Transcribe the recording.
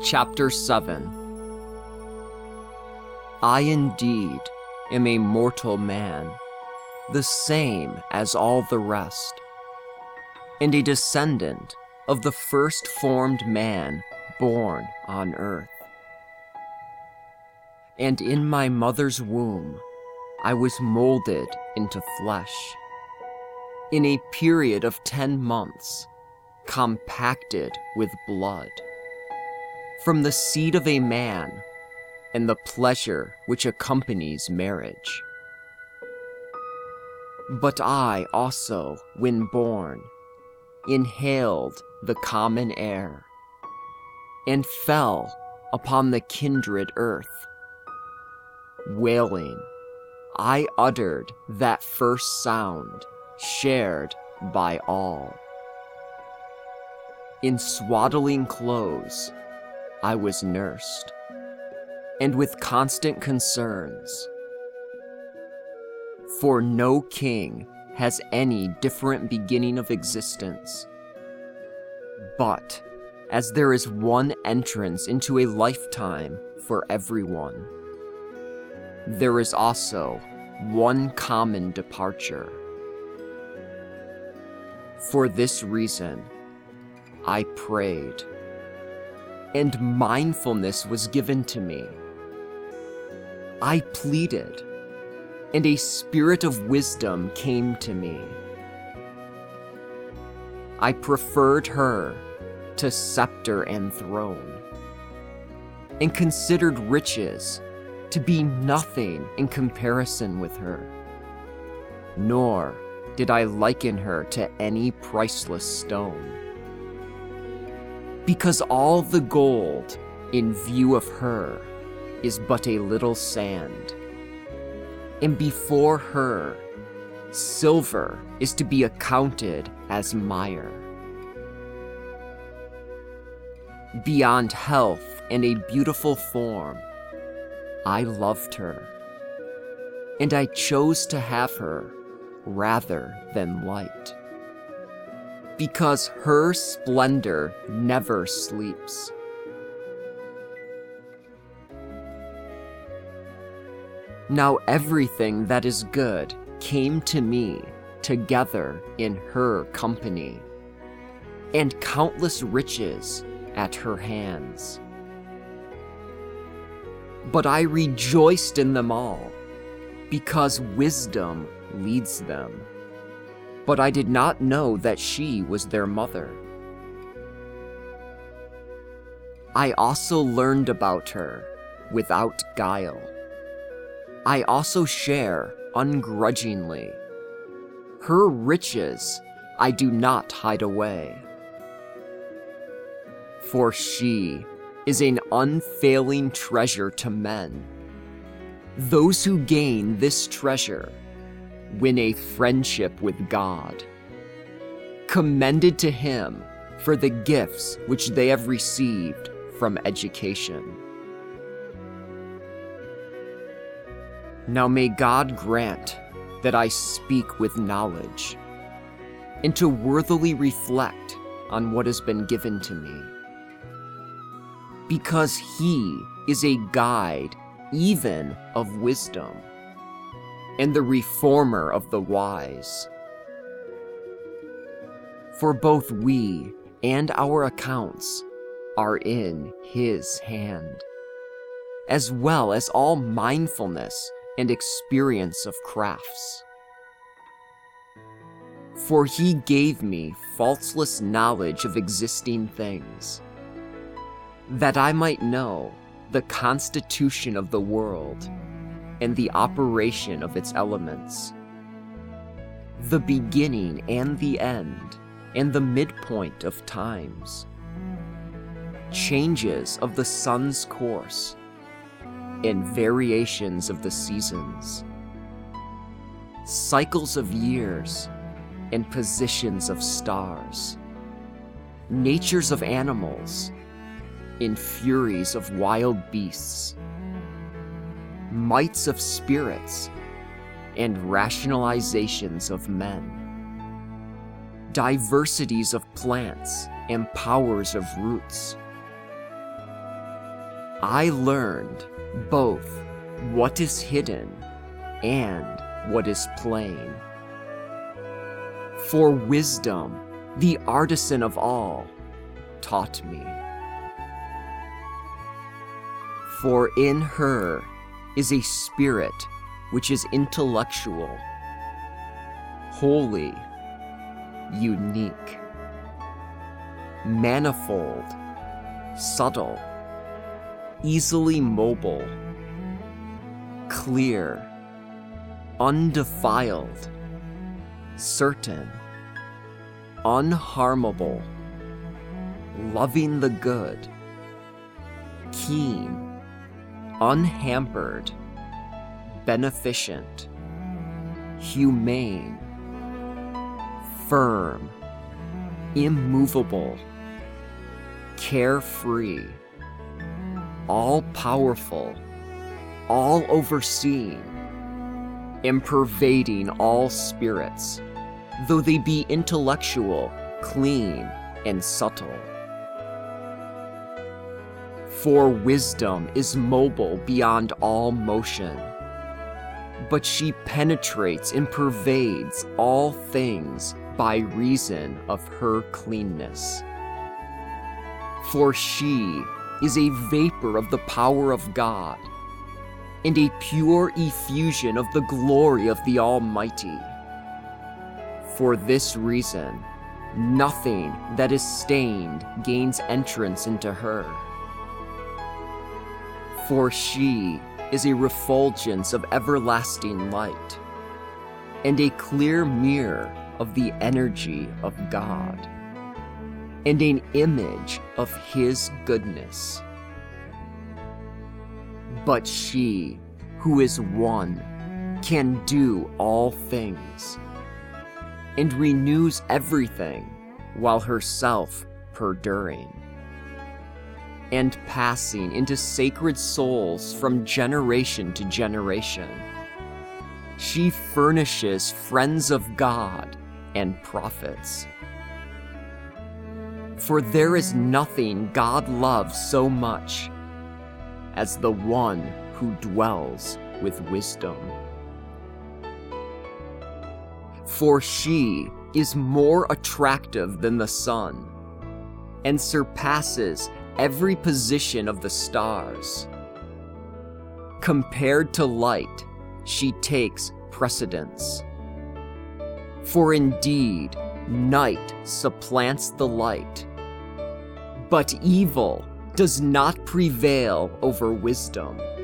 Chapter 7. I indeed am a mortal man, the same as all the rest, and a descendant of the first formed man born on earth. And in my mother's womb, I was molded into flesh. In a period of 10 months, compacted with blood, from the seed of a man and the pleasure which accompanies marriage. But I also, when born, inhaled the common air, and fell upon the kindred earth. Wailing, I uttered that first sound shared by all. In swaddling clothes, I was nursed, and with constant concerns. For no king has any different beginning of existence. But as there is one entrance into a lifetime for everyone, there is also one common departure. For this reason, I prayed, and mindfulness was given to me. I pleaded, and a spirit of wisdom came to me. I preferred her to scepter and throne, and considered riches to be nothing in comparison with her. Nor did I liken her to any priceless stone, because all the gold in view of her is but a little sand, and before her, silver is to be accounted as mire. Beyond health and a beautiful form, I loved her, and I chose to have her rather than light, because her splendor never sleeps. Now everything that is good came to me together in her company, and countless riches at her hands. But I rejoiced in them all, because wisdom leads them. But I did not know that she was their mother. I also learned about her without guile. I also share ungrudgingly. Her riches I do not hide away. For she is an unfailing treasure to men. Those who gain this treasure win a friendship with God, commended to Him for the gifts which they have received from education. Now may God grant that I speak with knowledge, and to worthily reflect on what has been given to me, because He is a guide even of wisdom, and the reformer of the wise. For both we and our accounts are in His hand, as well as all mindfulness and experience of crafts. For He gave me faultless knowledge of existing things, that I might know the constitution of the world and the operation of its elements, the beginning and the end, and the midpoint of times, changes of the sun's course, and variations of the seasons, cycles of years, and positions of stars, natures of animals, and furies of wild beasts, mights of spirits, and rationalizations of men, diversities of plants and powers of roots, I learned both what is hidden and what is plain. For wisdom, the artisan of all, taught me. For in her is a spirit which is intellectual, holy, unique, manifold, subtle, easily mobile, clear, undefiled, certain, unharmable, loving the good, keen, unhampered, beneficent, humane, firm, immovable, carefree, all-powerful, all-overseeing, and pervading all spirits, though they be intellectual, clean, and subtle. For wisdom is mobile beyond all motion, but she penetrates and pervades all things by reason of her cleanness. For she is a vapor of the power of God, and a pure effusion of the glory of the Almighty. For this reason, nothing that is stained gains entrance into her. For she is a refulgence of everlasting light, and a clear mirror of the energy of God, and an image of His goodness. But she, who is one, can do all things, and renews everything while herself perduring, and passing into sacred souls from generation to generation. She furnishes friends of God and prophets. For there is nothing God loves so much as the one who dwells with wisdom. For she is more attractive than the sun, and surpasses every position of the stars. Compared to light, she takes precedence. For indeed, night supplants the light, but evil does not prevail over wisdom.